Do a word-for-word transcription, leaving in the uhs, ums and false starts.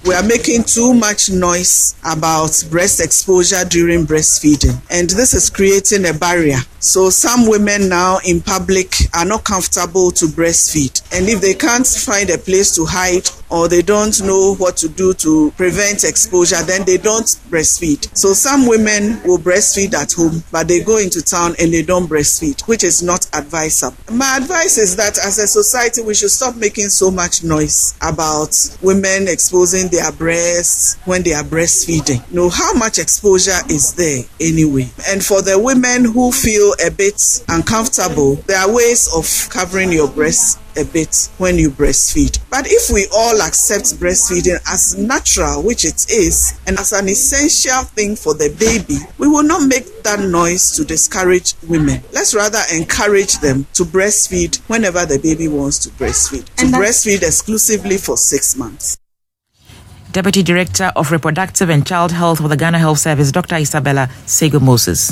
we are making too much noise about breast exposure during breastfeeding, and this is creating a barrier. So some women now in public are not comfortable to breastfeed, and if they can't find a place to hide or they don't know what to do to prevent exposure, then they don't breastfeed. So some women will breastfeed at home, but they go into town and they don't breastfeed, which is not advisable. My advice is that as a society, we should stop making so much noise about women exposing their breasts when they are breastfeeding. Know how much exposure is there anyway. And for the women who feel a bit uncomfortable, there are ways of covering your breasts a bit when you breastfeed. But if we all accept breastfeeding as natural, which it is, and as an essential thing for the baby, we will not make that noise to discourage women. Let's rather encourage them to breastfeed whenever the baby wants to breastfeed, to breastfeed exclusively for six months. Deputy Director of Reproductive and Child Health for the Ghana Health Service, Doctor Isabella Sego Moses.